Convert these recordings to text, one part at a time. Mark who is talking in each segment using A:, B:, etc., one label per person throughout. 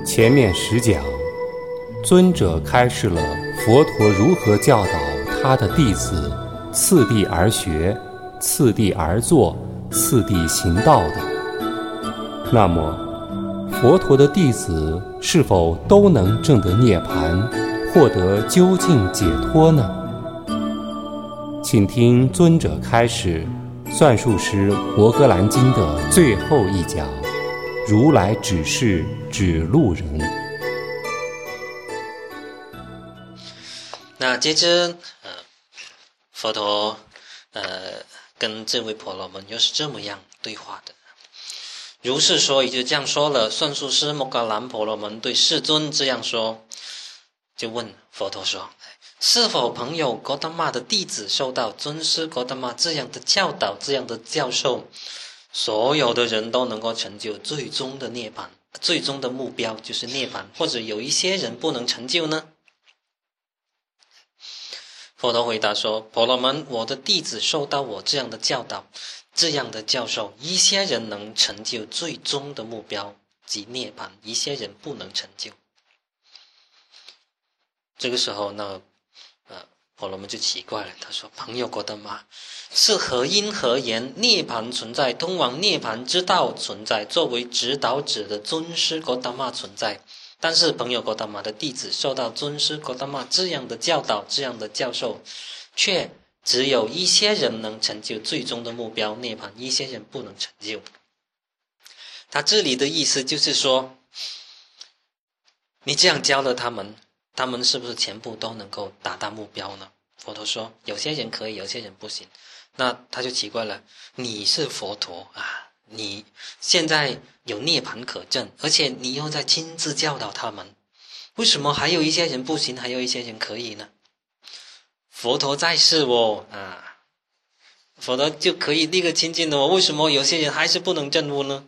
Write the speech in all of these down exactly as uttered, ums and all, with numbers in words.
A: 前面十讲，尊者开示了佛陀如何教导他的弟子次第而学、次第而做、次第行道的。那么佛陀的弟子是否都能证得涅槃，获得究竟解脱呢？请听尊者开示算术师摩诃兰经的最后一讲，如来指示指路人。
B: 那接着呃，佛陀呃跟这位婆罗门又是这么样对话的。如是说，也就这样说了。算术师摩诃兰婆罗门对世尊这样说，就问佛陀说：是否朋友哥达玛的弟子受到尊师哥达玛这样的教导、这样的教授，所有的人都能够成就最终的涅槃，最终的目标就是涅槃，或者有一些人不能成就呢？佛陀回答说：婆罗门，我的弟子受到我这样的教导、这样的教授，一些人能成就最终的目标即涅槃，一些人不能成就。这个时候呢，呃，婆罗门就奇怪了，他说：朋友哥达玛，是何因何言涅槃存在，通往涅槃之道存在，作为指导者的尊师哥达玛存在，但是朋友哥达玛的弟子受到尊师哥达玛这样的教导、这样的教授，却只有一些人能成就最终的目标涅槃，一些人不能成就。他这里的意思就是说，你这样教了他们，他们是不是全部都能够达到目标呢？佛陀说有些人可以，有些人不行。那他就奇怪了，你是佛陀啊，你现在有涅槃可证，而且你又在亲自教导他们，为什么还有一些人不行，还有一些人可以呢？佛陀在世哦啊，佛陀就可以立刻亲近的哦，为什么有些人还是不能证悟呢？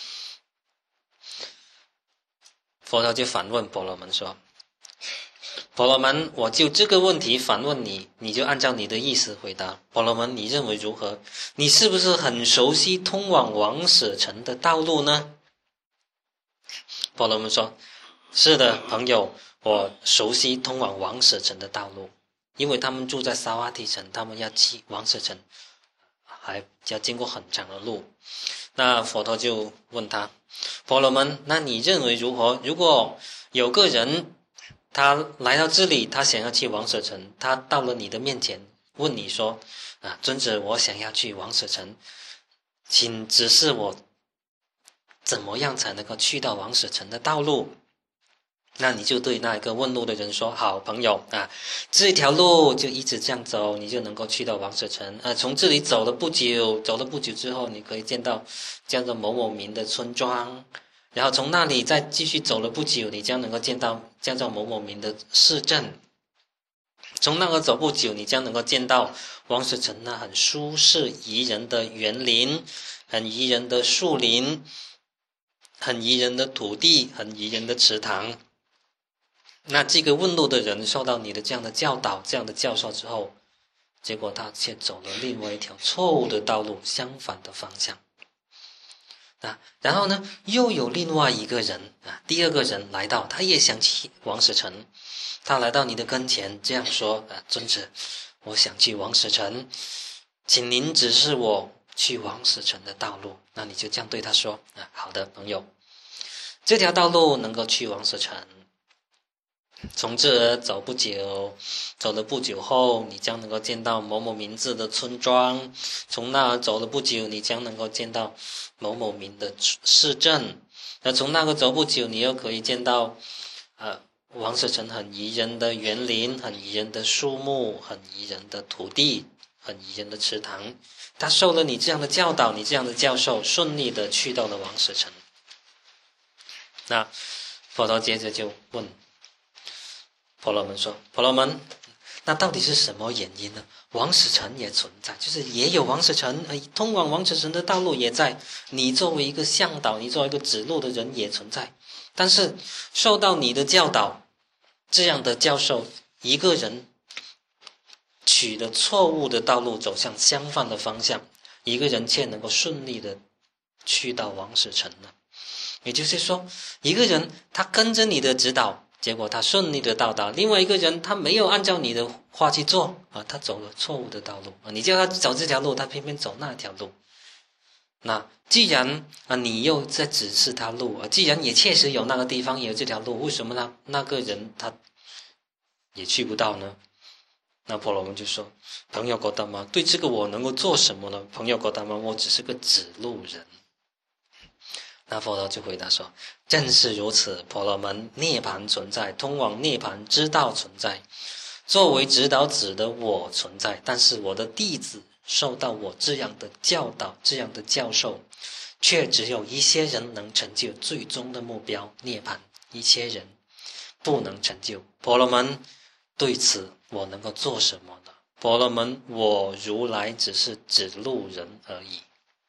B: 佛陀就反问婆罗门说：婆罗门，我就这个问题反问你，你就按照你的意思回答。婆罗门，你认为如何？你是不是很熟悉通往王舍城的道路呢？婆罗门说：是的，朋友，我熟悉通往王舍城的道路，因为他们住在萨瓦提城，他们要去王舍城还要经过很长的路。那佛陀就问他：婆罗门，那你认为如何？如果有个人他来到这里，他想要去王舍城，他到了你的面前问你说：啊，尊者，我想要去王舍城，请指示我怎么样才能够去到王舍城的道路。那你就对那一个问路的人说：好朋友啊，这条路就一直这样走，你就能够去到王舍城啊。从这里走了不久，走了不久之后，你可以见到叫做某某名的村庄，然后从那里再继续走了不久，你将能够见到叫做某某名的市镇。从那个走不久，你将能够见到王舍城那很舒适宜人的园林，很宜人的树林，很宜人的土地，很宜人的池塘。那这个问路的人受到你的这样的教导、这样的教授之后，结果他却走了另外一条错误的道路，相反的方向。啊，然后呢，又有另外一个人啊，第二个人来到，他也想去王舍城，他来到你的跟前，这样说：啊，尊者，我想去王舍城，请您指示我去王舍城的道路。那你就这样对他说：啊，好的，朋友，这条道路能够去王舍城。从这儿走不久，走了不久后，你将能够见到某某名字的村庄。从那儿走了不久，你将能够见到某某名的市镇。那从那个走不久，你又可以见到呃，王舍城很宜人的园林，很宜人的树木，很宜人的土地，很宜人的池塘。他受了你这样的教导，你这样的教授，顺利的去到了王舍城。那佛陀接着就问婆罗门说：婆罗门，那到底是什么原因呢？王舍城也存在，就是也有王舍城，通往王舍城的道路也在，你作为一个向导，你作为一个指路的人也存在。但是受到你的教导，这样的教授，一个人取了错误的道路，走向相反的方向，一个人却能够顺利的去到王舍城呢？ 也就是说，一个人他跟着你的指导，结果他顺利的到达；另外一个人他没有按照你的话去做啊，他走了错误的道路啊。你叫他走这条路，他偏偏走那条路。那既然啊你又在指示他路啊，既然也确实有那个地方也有这条路，为什么那那个人他也去不到呢？那婆罗门就说：朋友哥达玛，对这个我能够做什么呢？朋友哥达玛，我只是个指路人。那佛陀就回答说：正是如此，婆罗门，涅槃存在，通往涅槃之道存在，作为指导者的我存在，但是我的弟子受到我这样的教导，这样的教授，却只有一些人能成就最终的目标涅槃，一些人不能成就。婆罗门，对此我能够做什么呢？婆罗门，我如来只是指路人而已，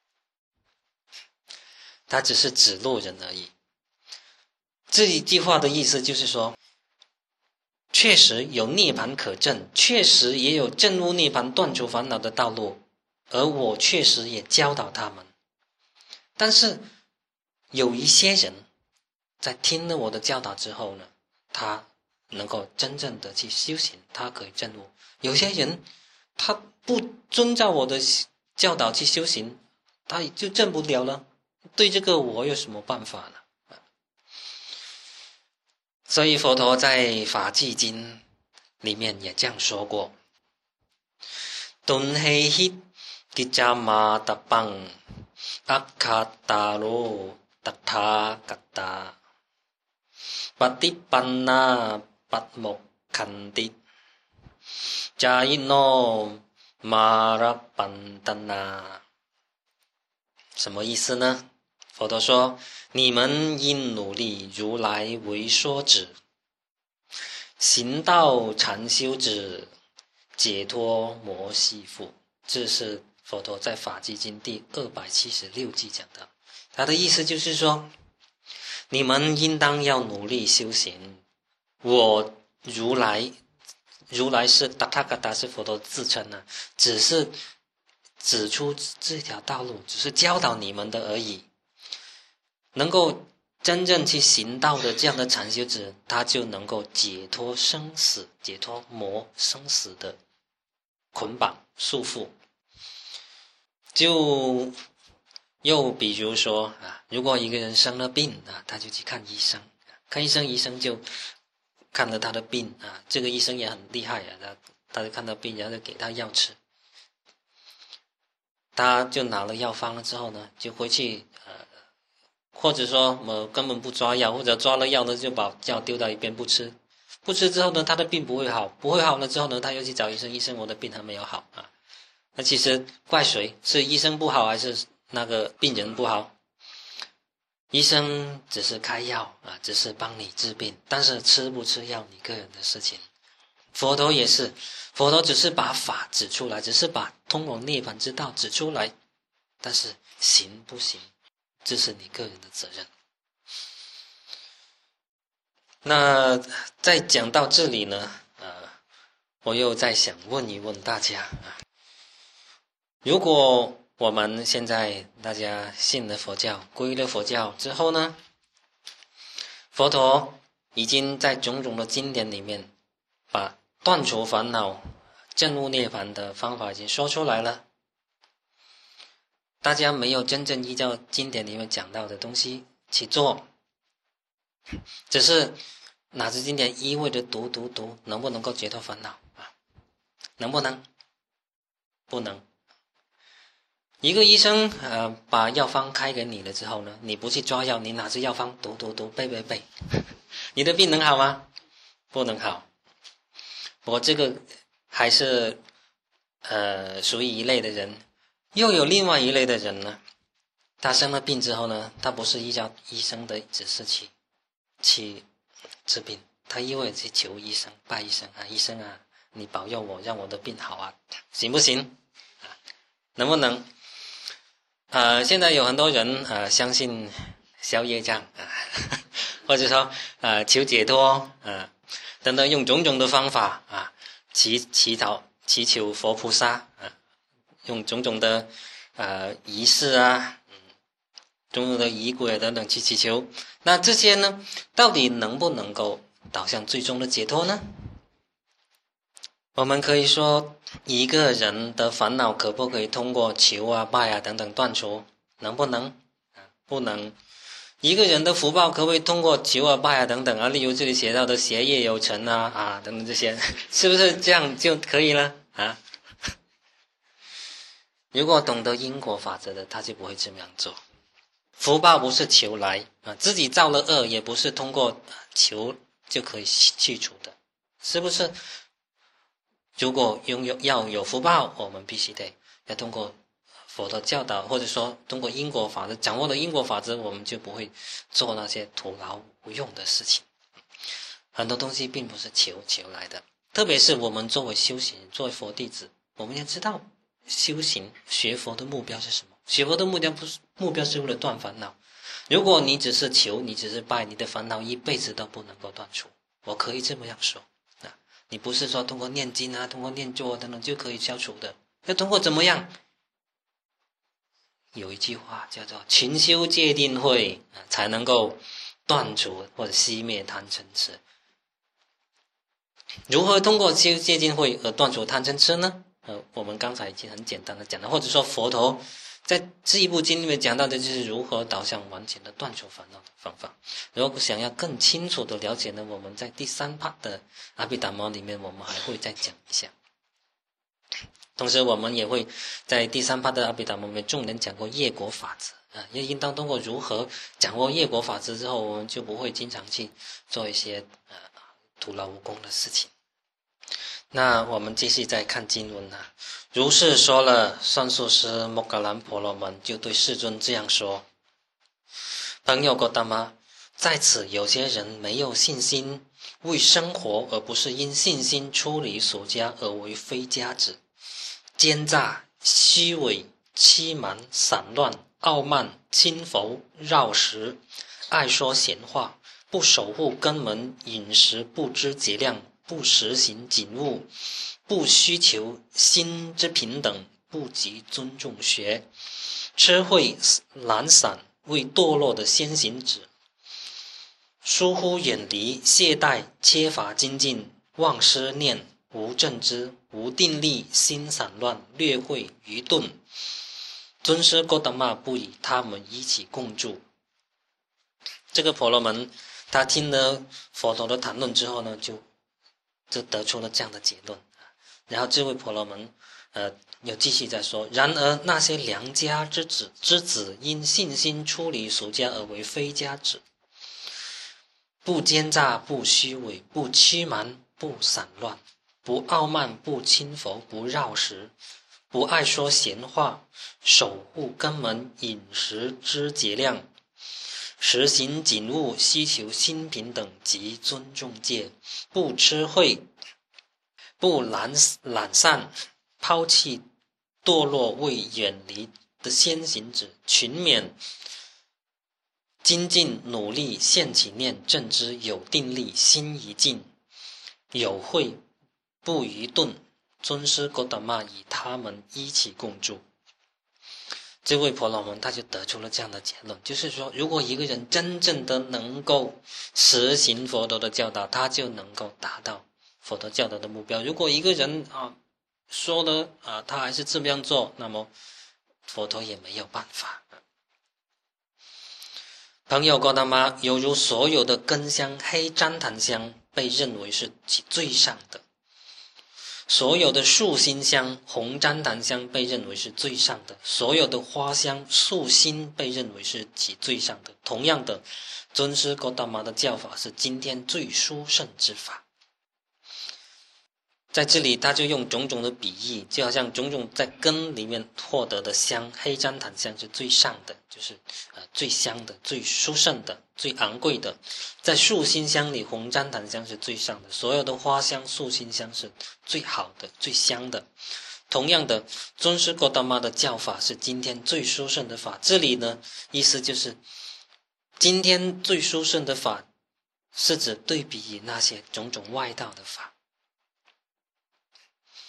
B: 他只是指路人而已。这一句话的意思就是说，确实有涅槃可证，确实也有证悟涅槃断除烦恼的道路，而我确实也教导他们。但是有一些人在听了我的教导之后呢，他能够真正的去修行，他可以证悟。有些人他不遵照我的教导去修行，他就证不了了。对这个我有什么办法呢？所以佛陀在法纪经里面也这样说过：顿嘿嘿吉迦玛达邦阿卡达罗达他嘎达巴蒂班那巴莫坎迪加伊诺马拉班达那。什么意思呢？佛陀说：你们应努力如来为说之，行道禅修之，解脱摩西父。这是佛陀在法纪经第二百七十六记讲的。他的意思就是说，你们应当要努力修行。我如来，如来是达他嘎达是佛陀自称呢，只是指出这条道路，只是教导你们的而已。能够真正去行道的这样的禅修者，他就能够解脱生死，解脱魔生死的捆绑束缚。就又比如说啊，如果一个人生了病啊，他就去看医生，看医生，医生就看了他的病啊，这个医生也很厉害啊，他他就看到病，然后就给他药吃。他就拿了药方了之后呢，就回去呃。或者说我、呃、根本不抓药，或者抓了药呢就把药丢到一边不吃，不吃之后呢他的病不会好，不会好了之后呢他又去找医生，医生我的病还没有好啊。那其实怪谁？是医生不好还是那个病人不好？医生只是开药啊，只是帮你治病，但是吃不吃药你个人的事情。佛陀也是，佛陀只是把法指出来，只是把通往涅槃之道指出来，但是行不行，这是你个人的责任。那在讲到这里呢，呃，我又在想问一问大家啊，如果我们现在大家信了佛教，皈依了佛教之后呢，佛陀已经在种种的经典里面把断除烦恼、证悟涅槃的方法已经说出来了。大家没有真正依照经典里面讲到的东西去做，只是拿着经典一味的读读读，能不能够解脱烦恼啊？能不能？不能。一个医生呃把药方开给你了之后呢，你不去抓药，你拿着药方读读读背背背，你的病能好吗？不能好。不过这个还是呃属于一类的人。又有另外一类的人呢，他生了病之后呢，他不是依照医生的指示去去治病，他因为去求医生，拜医生啊，医生啊，你保佑我，让我的病好啊，行不行？啊，能不能？呃，现在有很多人呃相信消业障啊，或者说呃求解脱啊，等等，用种种的方法啊，祈祈祷祈求佛菩萨啊。用种种的呃仪式啊，嗯， 种种的仪轨等等去祈求。那这些呢，到底能不能够导向最终的解脱呢？我们可以说，一个人的烦恼可不可以通过求啊、拜啊等等断除？能不能？不能。一个人的福报可不可以通过求啊、拜啊等等啊？例如这里写到的学业有成啊啊等等这些，是不是这样就可以了啊？如果懂得因果法则的，他就不会这么样做。福报不是求来啊，自己造了恶也不是通过求就可以去除的，是不是？如果拥有要有福报，我们必须得要通过佛的教导，或者说通过因果法则，掌握了因果法则，我们就不会做那些徒劳无用的事情。很多东西并不是求求来的，特别是我们作为修行人，作为佛弟子，我们要知道修行学佛的目标是什么。学佛的目标不是目标是为了断烦恼。如果你只是求，你只是拜，你的烦恼一辈子都不能够断除。我可以这么样说啊，你不是说通过念经啊，通过念咒等等就可以消除的，要通过怎么样？有一句话叫做勤修戒定慧，才能够断除或者熄灭贪嗔痴。如何通过修戒定慧而断除贪嗔痴呢？呃，我们刚才已经很简单的讲了，或者说佛陀在这一部经里面讲到的就是如何导向完全的断除烦恼的方法。如果想要更清楚的了解呢，我们在第三 part 的阿毗达摩里面我们还会再讲一下。同时我们也会在第三 part 的阿毗达摩里面重点讲过业果法则啊，也应当通过如何掌握业果法则之后，我们就不会经常去做一些呃徒劳无功的事情。那我们继续再看经文啊。如是说了，算术师摩噶兰婆罗门就对世尊这样说：朋友哥达玛，在此有些人没有信心，为生活而不是因信心出离所加而为非家子，奸诈、虚伪、欺瞒、散乱、傲慢、轻浮、绕食，爱说闲话，不守护根门，饮食不知节量，不实行警务，不需求心之平等，不及尊重学，痴慧懒散，为堕落的先行者，疏忽远离，懈怠，缺乏精进，忘失念，无正知，无定力，心散乱，略会愚钝。尊师哥达玛不与他们一起共住。这个婆罗门他听了佛陀的谈论之后呢，就就得出了这样的结论。然后这位婆罗门呃又继续在说：然而那些良家之子之子因信心出离俗家而为非家子，不奸诈，不虚伪，不欺瞒，不散乱，不傲慢，不轻浮，不绕食，不爱说闲话，守护根门，饮食知节量，实行警务，希求心平等及尊重戒，不痴慧，不懒懒散，抛弃堕落，为远离的先行者，群勉精进努力，现起念正知，有定力，心一静，有慧，不愚钝。尊师哥达玛与他们一起共住。这位婆罗门他就得出了这样的结论，就是说，如果一个人真正的能够实行佛陀的教导，他就能够达到佛陀教导的目标。如果一个人啊说了啊，他还是这么样做，那么佛陀也没有办法。朋友哥达玛，犹如所有的根香、黑旃檀香被认为是其最上的，所有的树心香、红旃檀香被认为是最上的，所有的花香、树心被认为是其最上的。同样的，尊师哥达玛的教法是今天最殊胜之法。在这里他就用种种的比喻，就好像种种在根里面获得的香，黑旃檀香是最上的，就是呃最香的、最殊胜的、最昂贵的。在树心香里，红旃檀香是最上的，所有的花香、树心香是最好的、最香的。同样的，尊师哥达玛的教法是今天最殊胜的法。这里呢，意思就是今天最殊胜的法是指对比于那些种种外道的法。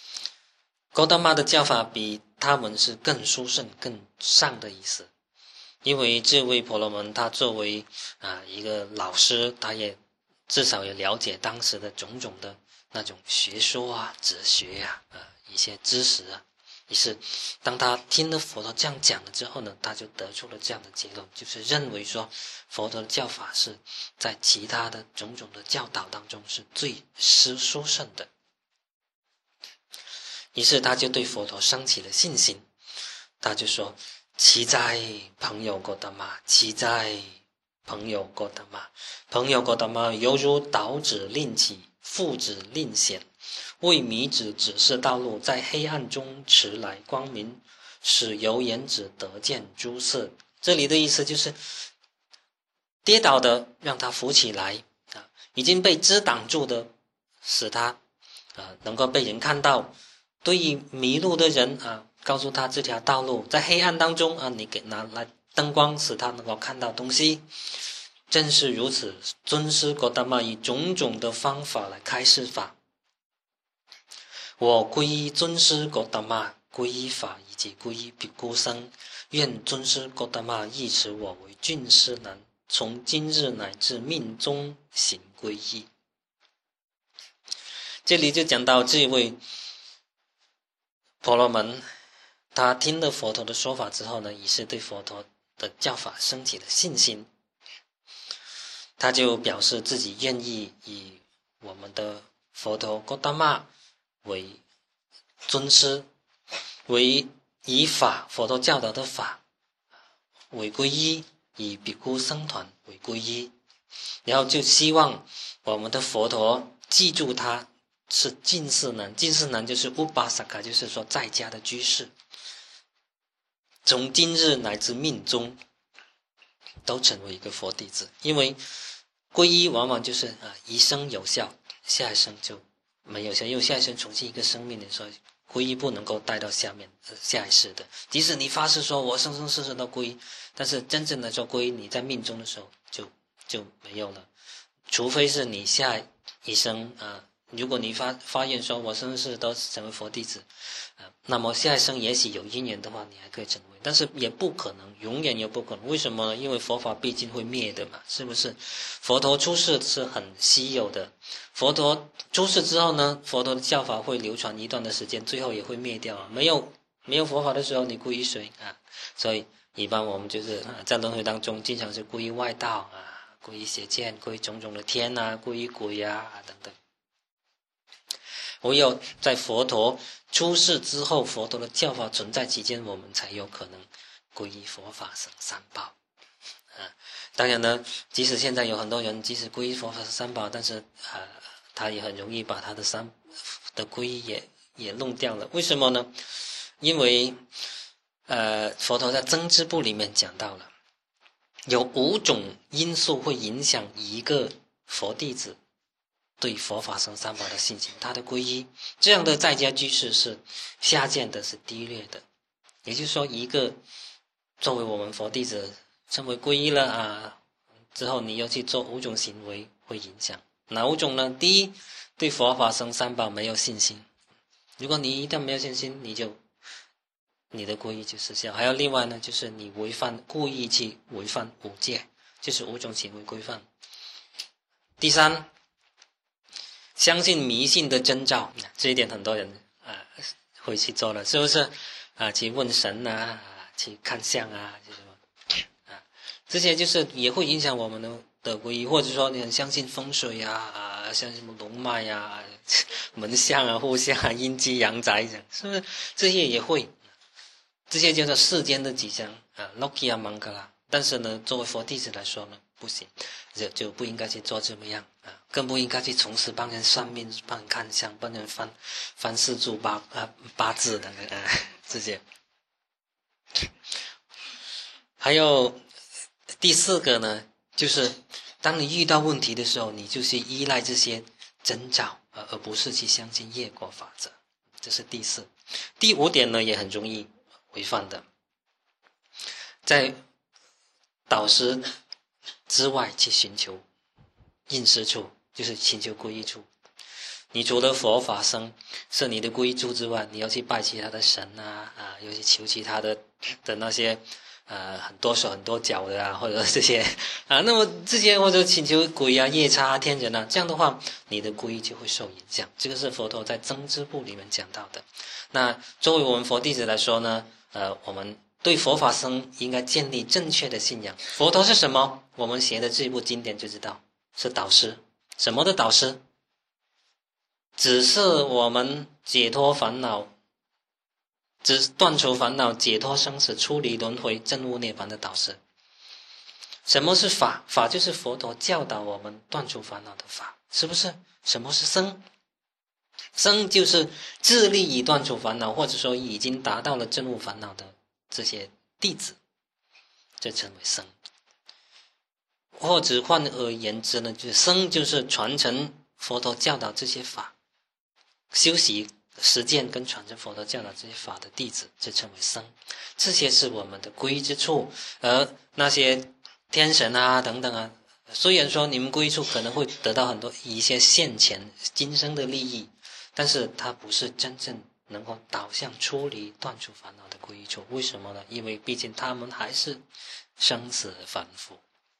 B: 哥达玛的教法比他们是更殊胜、更上的意思。 因为这位婆罗门他作为啊一个老师，他也至少也了解当时的种种的那种学说啊、哲学啊、呃一些知识啊。于是当他听了佛陀这样讲了之后呢，他就得出了这样的结论，就是认为说佛陀的教法是在其他的种种的教导当中是最殊胜的。于是他就对佛陀升起了信心，他就说：奇哉朋友哥达玛，奇哉朋友哥达玛，朋友哥达玛犹如导指令起，复指令显，为迷子指示道路，在黑暗中持来光明，使有眼子得见诸色。这里的意思就是跌倒的让他扶起来，啊，已经被遮挡住的使他啊能够被人看到。对于迷路的人啊，告诉他这条道路，在黑暗当中啊，你给拿来灯光，使他能够看到东西。正是如此，尊师哥达玛以种种的方法来开示法。我皈依尊师哥达玛，皈依法以及皈依比丘僧，愿尊师哥达玛亦持我为俊师男，从今日乃至命中行皈依。这里就讲到这位婆罗门，他听了佛陀的说法之后呢，于是对佛陀的教法升起了信心。他就表示自己愿意以我们的佛陀哥达玛为尊师，为以法佛陀教导的法为皈依，以比丘僧团为皈依，然后就希望我们的佛陀记住他是近士男，近士男就是乌巴萨卡，就是说在家的居士，从今日乃至命终都成为一个佛弟子。因为皈依往往就是啊一生有效，下一生就没有效，因为下一生重新一个生命的时候，皈依不能够带到下面、呃、下一世的。即使你发誓说我生生世世都皈依，但是真正的说皈依，你在命中的时候就就没有了，除非是你下一生啊。如果你发发愿说我生世都成为佛弟子，呃，那么下一生也许有因缘的话，你还可以成为，但是也不可能，永远也不可能。为什么呢？因为佛法毕竟会灭的嘛，是不是？佛陀出世是很稀有的，佛陀出世之后呢，佛陀的教法会流传一段的时间，最后也会灭掉啊。没有没有佛法的时候，你皈依谁啊？所以一般我们就是啊，在轮回当中，经常是皈依外道啊，皈依邪见，皈依种种的天啊，皈依鬼啊等等。唯有在佛陀出世之后，佛陀的教法存在期间，我们才有可能皈依佛法僧三宝。啊，当然呢，即使现在有很多人即使皈依佛法僧三宝，但是啊，他也很容易把他的三的皈依也也弄掉了。为什么呢？因为呃，佛陀在增支部里面讲到了，有五种因素会影响一个佛弟子对佛法僧三宝的信心，他的皈依，这样的在家居士是下贱的，是低劣的。也就是说，一个作为我们佛弟子成为皈依了啊之后，你要去做五种行为会影响哪五种呢？第一，对佛法僧三宝没有信心。如果你一旦没有信心，你就你的皈依就失效。还有另外呢，就是你违反故意去违反五戒，就是五种行为规范。第三，相信迷信的征兆，这一点很多人啊会去做了，是不是啊？去问神啊，啊去看相啊，这什么啊？这些就是也会影响我们的的皈依，或者说你很相信风水啊，啊，像什么龙脉啊、门相啊、户相啊、阴基阳宅这样，是不是？这些也会，这些叫做世间的吉祥啊 ，Lokiya Mangala。但是呢，作为佛弟子来说呢，不行，就就不应该去做这么样啊，更不应该去从事帮人算命、帮人看相、帮人翻翻四柱八啊八字等等啊这些。还有第四个呢，就是当你遇到问题的时候，你就是依赖这些征兆，而而不是去相信业果法则。这是第四。第五点呢，也很容易违反的，在导师之外去寻求应师处，就是寻求皈依处。你除了佛法僧是你的皈依处之外，你要去拜其他的神啊啊，要去求其他的的那些呃很多手很多脚的啊，或者这些啊，那么这些或者请求鬼啊、夜叉啊、天人啊，这样的话你的皈依就会受影响。这个是佛陀在增支部里面讲到的。那作为我们佛弟子来说呢，呃，我们对佛法僧应该建立正确的信仰。佛陀是什么？我们学的这一部经典就知道，是导师。什么的导师？只是我们解脱烦恼，只断除烦恼，解脱生死，出离轮回，证悟涅槃的导师。什么是法？法就是佛陀教导我们断除烦恼的法，是不是？什么是僧？僧就是致力于断除烦恼，或者说已经达到了证悟烦恼的这些弟子，这称为僧。或者换而言之呢，就是僧就是传承佛陀教导这些法，修习实践跟传承佛陀教导这些法的弟子，这称为僧。这些是我们的皈依之处。而那些天神啊等等啊，虽然说你们皈依处可能会得到很多一些现前今生的利益，但是它不是真正能够导向出离断除烦恼的皈依处。为什么呢？因为毕竟他们还是生死凡夫。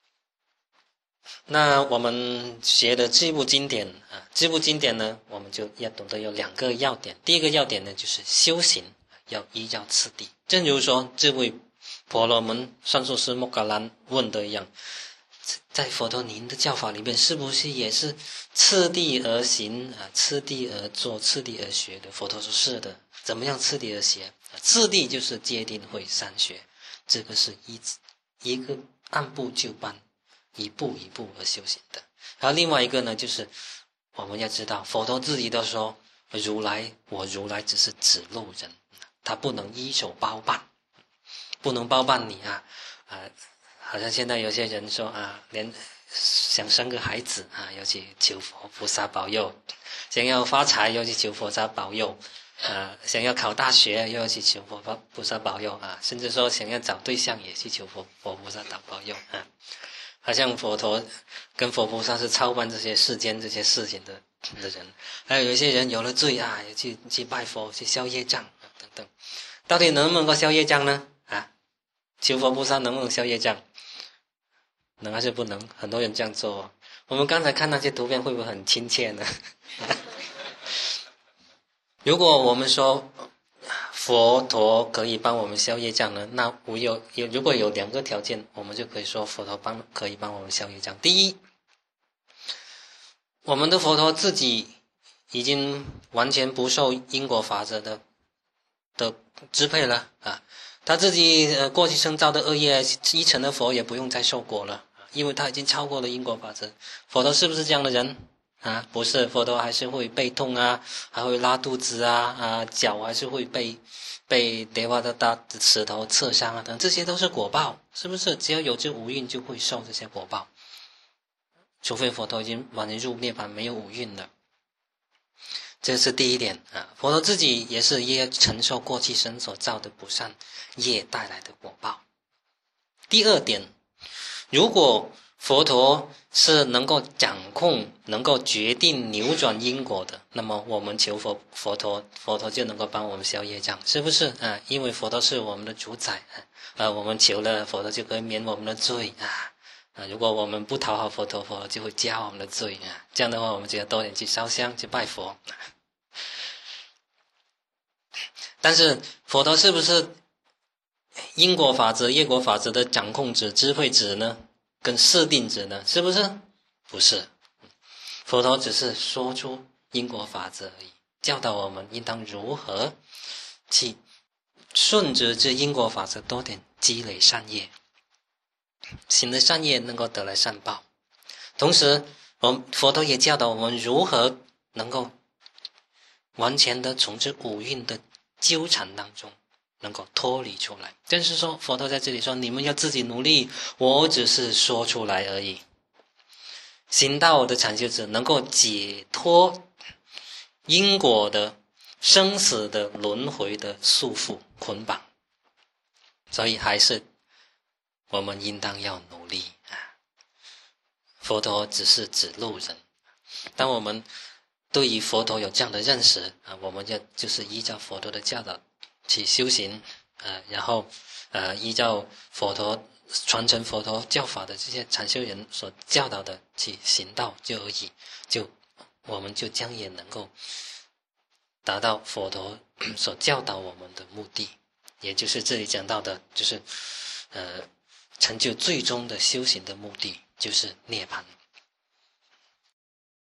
B: 那我们学的这部经典啊，这部经典呢，我们就要懂得有两个要点。第一个要点呢，就是修行要依照次第。正如说这位婆罗门算术师莫噶兰问的一样，在佛陀您的教法里面，是不是也是次第而行啊，次第而做，次第而学的？佛陀说是的。怎么样次第而学？次第就是戒定慧三学，这个是一一个按部就班，一步一步而修行的。然后另外一个呢，就是我们要知道，佛陀自己都说，如来我如来只是指路人，他不能一手包办，不能包办你啊啊！好像现在有些人说啊，连想生个孩子啊，要去求佛菩萨保佑；想要发财，要去求菩萨保佑；啊，想要考大学，又要去求佛菩萨保佑啊！甚至说想要找对象，也去求佛佛菩萨保佑啊！好像佛陀跟佛菩萨是操办这些世间这些事情的的人。还有一些人有了罪啊，也去去拜佛，去消业障啊等等。到底能不能够消业障呢？啊，求佛菩萨能不能消业障？能还是不能？很多人这样做。我们刚才看那些图片会不会很亲切呢？如果我们说佛陀可以帮我们消业障呢，那我有有如果有两个条件，我们就可以说佛陀帮可以帮我们消业障。第一，我们的佛陀自己已经完全不受因果法则的的支配了啊，他自己呃过去生造的恶业一成的佛也不用再受果了，因为他已经超过了因果法则。佛陀是不是这样的人啊？不是，佛陀还是会背痛啊，还会拉肚子啊，啊，脚还是会被被跌瓦的大石头刺伤啊，等这些都是果报，是不是？只要有这五蕴就会受这些果报，除非佛陀已经完全入涅槃没有五蕴了。这是第一点啊，佛陀自己也是也承受过去生所造的不善业带来的果报。第二点，如果佛陀是能够掌控、能够决定扭转因果的，那么我们求佛佛陀，佛陀就能够帮我们消业障，是不是啊？因为佛陀是我们的主宰啊，我们求了佛陀就可以免我们的罪啊。啊，如果我们不讨好佛陀，佛陀就会加我们的罪啊。这样的话，我们就要多点去烧香、去拜佛。但是佛陀是不是因果法则、业果法则的掌控者、支配者呢？跟设定者呢？是不是？不是。佛陀只是说出因果法则而已，教导我们应当如何去顺着这因果法则多点积累善业。行的善业能够得来善报，同时我们佛陀也教导我们如何能够完全的从这五蕴的纠缠当中能够脱离出来。正是说佛陀在这里说，你们要自己努力，我只是说出来而已。行道的禅修者能够解脱因果的生死的轮回的束缚捆绑，所以还是我们应当要努力啊！佛陀只是指路人，当我们对于佛陀有这样的认识啊，我们要就是依照佛陀的教导去修行啊，然后呃依照佛陀传承佛陀教法的这些禅修人所教导的去行道就而已，就我们就将也能够达到佛陀所教导我们的目的，也就是这里讲到的，就是呃成就最终的修行的目的，就是涅槃。